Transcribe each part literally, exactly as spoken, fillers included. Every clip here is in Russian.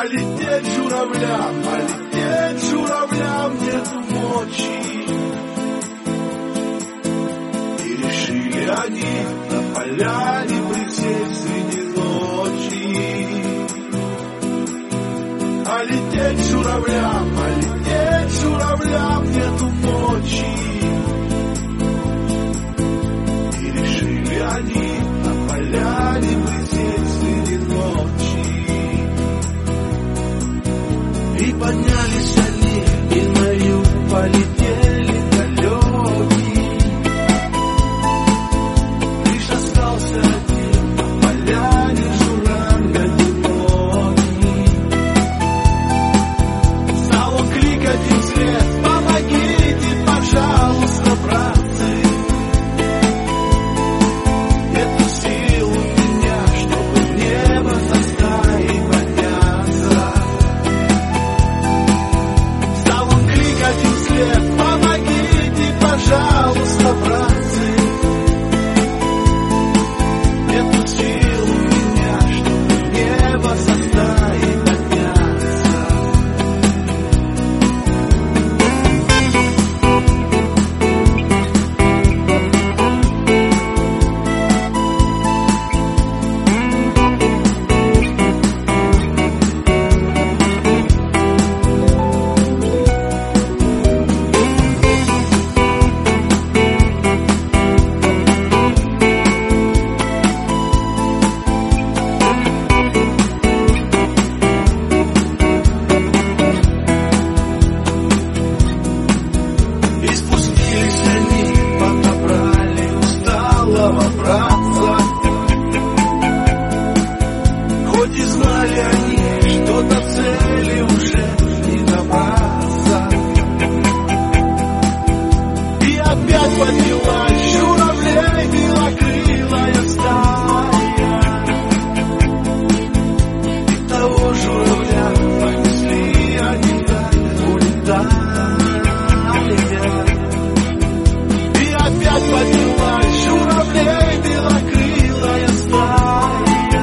лететь журавлям, а лететь журавлям нету мочи. И решили они на поляне присесть среди ночи. А лететь журавлям, а лететь журавлям нету мочи. И решили они на поляне присесть среди ночи. И поднялись они, и на юг полетели далеки. Лишь остался один на поляне журавль одинокий. Стал он крикать им вслед: помогите, пожалуйста, братцы. Нету сил у меня, чтобы в небо со стаи подняться. Стал он крикать им вслед: помогите, пожалуйста, братцы. Нету сил у меня, чтобы в небо со стаи подняться. И спустились они, подобрали усталого братца. Хоть и знали они, что до цели уже не добраться. И опять поднялась журавлей белокрылая стая. И того журавля понесли они даль, улетали. И опять поднялась журавлей белокрылая стая.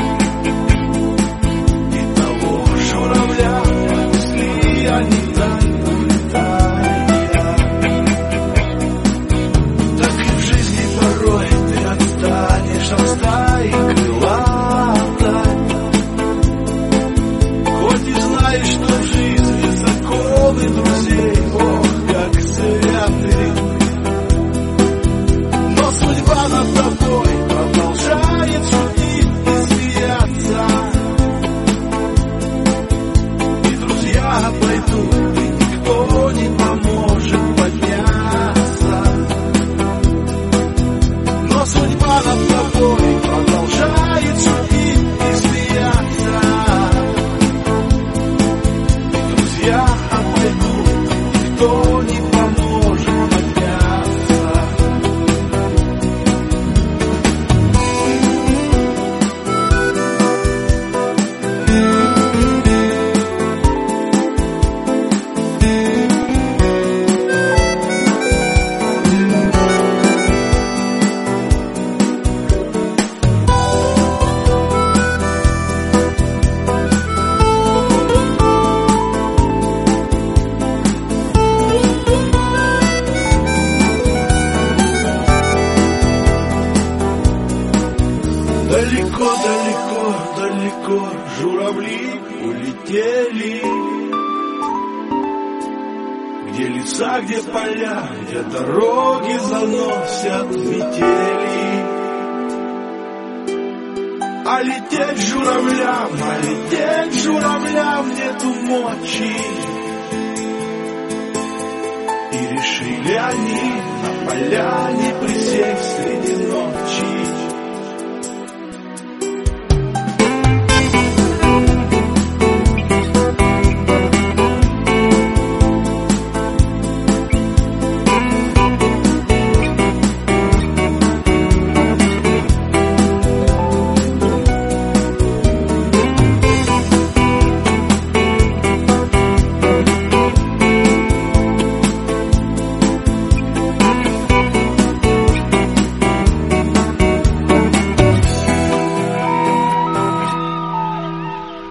И того журавля понесли они даль, улетая. Так и в жизни порой ты отстанешь от стаи крылатой. Хоть и знаешь, что в жизни законы друзей, ох, как святы. Но судьба над тобой продолжает шутить и смеяться. И друзья пойдут, и никто не поможет подняться. Но судьба над тобой продолжает шутить и смеяться. И друзья пойдут, и никто не поможет подняться. Далеко, далеко, далеко журавли улетели. Где леса, где поля, где дороги заносят метели. А лететь журавлям, а лететь журавлям нету мочи. И решили они на поляне присесть среди ночи.